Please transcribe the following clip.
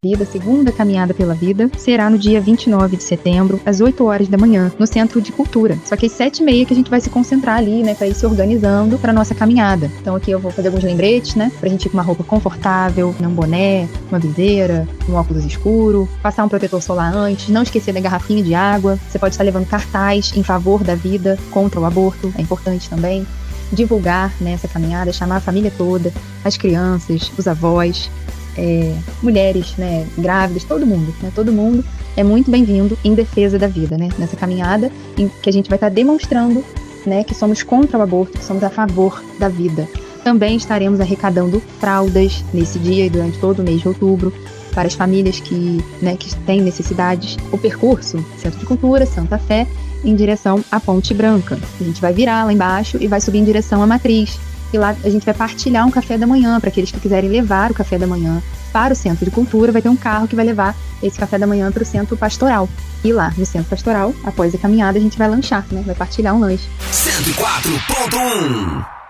Vida, segunda caminhada pela vida, será no dia 29 de setembro, às 8 horas da manhã, no Centro de Cultura. Só que às 7h30 que a gente vai se concentrar ali, né, pra ir se organizando pra nossa caminhada. Então aqui eu vou fazer alguns lembretes, né, pra gente ir com uma roupa confortável, um boné, uma viseira, um óculos escuro, passar um protetor solar antes, não esquecer da garrafinha de água. Você pode estar levando cartaz em favor da vida, contra o aborto, é importante também. Divulgar, né, essa caminhada, chamar a família toda, as crianças, os avós, mulheres, né, grávidas, todo mundo, né, todo mundo é muito bem-vindo em defesa da vida, né, nessa caminhada em que a gente vai estar demonstrando, né, que somos contra o aborto, que somos a favor da vida. Também estaremos arrecadando fraldas nesse dia e durante todo o mês de outubro para as famílias que têm necessidades. O percurso, Centro de Cultura, Santa Fé, em direção à Ponte Branca. A gente vai virar lá embaixo e vai subir em direção à Matriz. E lá a gente vai partilhar um café da manhã para aqueles que quiserem levar o café da manhã para o Centro de Cultura. Vai ter um carro que vai levar esse café da manhã para o Centro Pastoral. E lá no Centro Pastoral, após a caminhada, a gente vai lanchar, né? Vai partilhar um lanche. 104.1